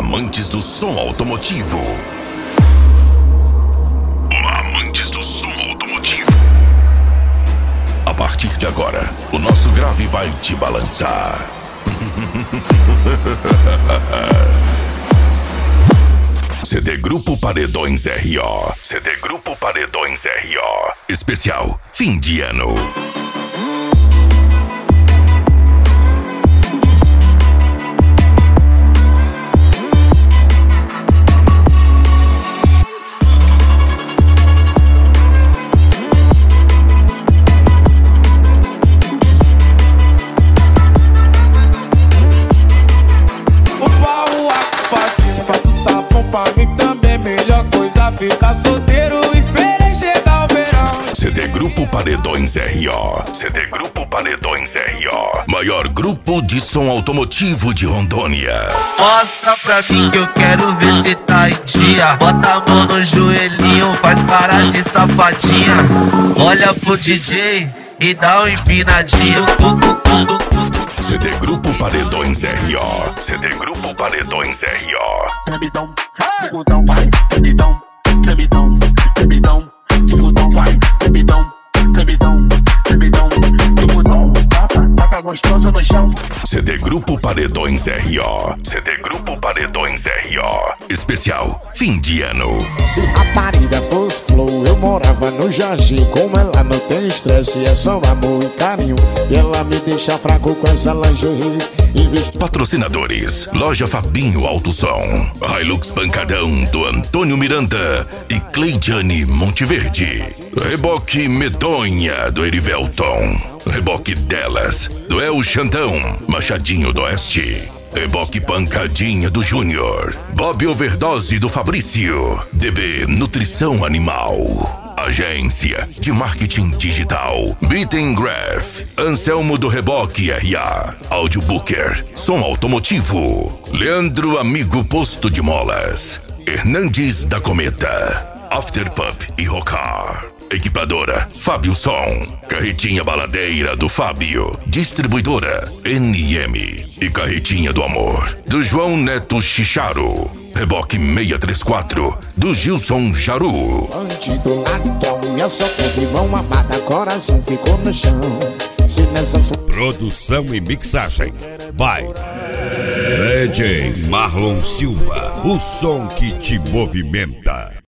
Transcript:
amantes do som automotivo. Olá, amantes do som automotivo. A partir de agora, o nosso grave vai te balançar. CD Grupo Paredões RO. CD Grupo Paredões RO. Especial fim de ano. Pra mim também melhor coisa ficar solteiro, esperei chegar o verão. CD Grupo Paredões RO. CD Grupo Paredões RO. Maior grupo de som automotivo de Rondônia. Mostra pra mim que eu quero ver se tá em dia. Bota a mão no joelhinho, faz cara de safadinha. Olha pro DJ e dá um empinadinho. CD Grupo Paredões RO. CD Grupo Paredões RO. Tremidão, segundão, vai, tremidão, tremidão, tremidão, segundão, vai, tremidão, tremidão, tremidão, segundão, taca gostosa no chão. CD Grupo Paredões RO. CD Grupo Paredões RO. Especial fim de ano. Se a parida fosse flow, eu morava no jardim. Como ela não tem estresse, é só amor e carinho. E ela me deixa fraco com essa lingerie. Patrocinadores: Loja Fabinho Alto Som, Hilux Pancadão do Antônio Miranda e Cleidiane Monteverde, Reboque Medonha do Erivelton, Reboque Delas do El Xandão, Machadinho do Oeste, Reboque Pancadinha do Júnior, Bob Overdose do Fabrício, DB Nutrição Animal. Agência de Marketing Digital Beaten Graph, Anselmo do Reboque RA, Audiobooker, Som Automotivo, Leandro Amigo Posto de Molas, Hernandes da Cometa, Afterpup e Rocar, Equipadora Fábio Som, Carretinha Baladeira do Fábio, Distribuidora NM e Carretinha do Amor do João Neto Chicharo. Reboque 634 do Gilson Jaru. Bandido ladrão, eu só de mão amada, coração ficou no chão. Se nessa produção e mixagem by DJ Marlon Silva, o som que te movimenta.